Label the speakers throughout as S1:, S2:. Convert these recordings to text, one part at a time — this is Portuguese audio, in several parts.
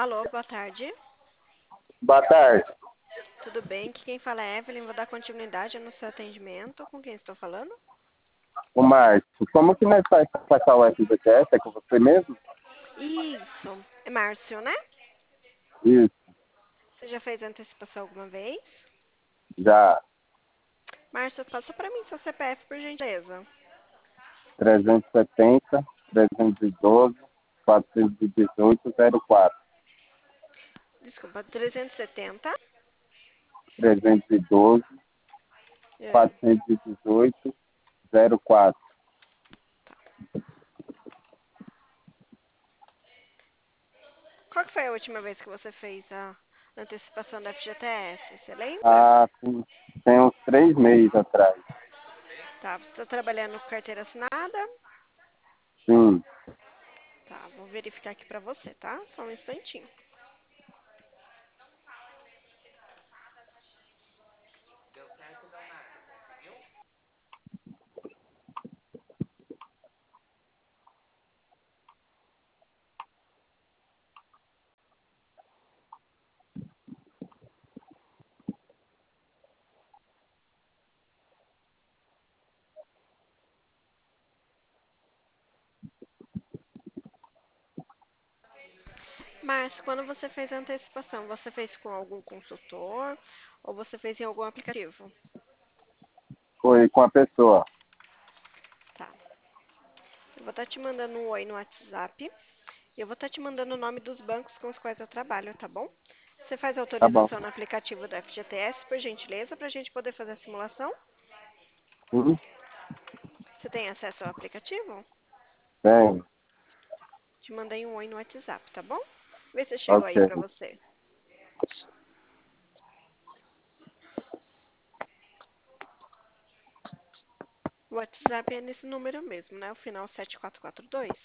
S1: Alô, boa tarde.
S2: Boa tarde.
S1: Tudo bem? Aqui quem fala é Evelyn. Vou dar continuidade no seu atendimento. Com quem estou falando?
S2: O Márcio, como que nós faz pra passar o FGTS? É com você mesmo?
S1: Isso. É Márcio, né?
S2: Isso,
S1: Você já fez antecipação alguma vez?
S2: já.
S1: Márcio, passa para mim seu CPF, por gentileza.
S2: 370, 312, 418, 04.
S1: Desculpa, 370.
S2: 312,
S1: É.
S2: 418, 04.
S1: Qual que foi a última vez que você fez a antecipação da FGTS? Você lembra?
S2: Ah, sim. Tem uns 3 meses atrás.
S1: Tá. Você está trabalhando com carteira assinada?
S2: Sim.
S1: Tá. Vou verificar aqui para você, tá? Só um instantinho. Márcio, quando você fez a antecipação, você fez com algum consultor ou você fez em algum aplicativo?
S2: Foi com a pessoa.
S1: Tá. Eu vou estar te mandando um oi no WhatsApp e eu vou estar te mandando o nome dos bancos com os quais eu trabalho, tá bom? Você faz
S2: Tá bom.
S1: autorização no aplicativo da FGTS, por gentileza, para a gente poder fazer a simulação?
S2: Sim,
S1: Você tem acesso ao aplicativo?
S2: tem.
S1: Te mandei um oi no WhatsApp, tá bom? Vê se chegou
S2: Ok.
S1: aí para você. O WhatsApp é nesse número mesmo, né? O final 7442.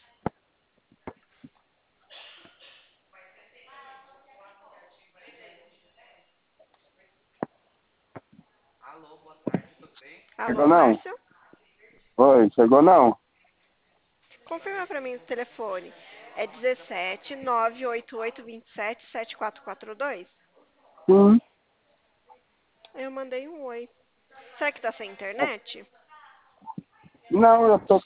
S2: Chegou
S1: Alô,
S2: não?
S1: Márcio?
S2: Oi, chegou não?
S1: Confirma para mim o telefone. É 17 988 27 7442?
S2: Sim.
S1: Eu mandei um oi. Será que tá sem internet?
S2: Não, eu tô.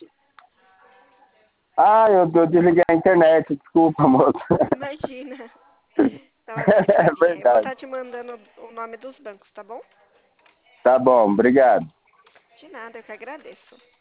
S2: Ah, eu desliguei a internet, desculpa, moça.
S1: Imagina. Dá uma
S2: É
S1: verificadinha aí. Eu vou
S2: verdade.
S1: estar te mandando o nome dos bancos, tá bom?
S2: Tá bom, obrigado.
S1: De nada, eu que agradeço.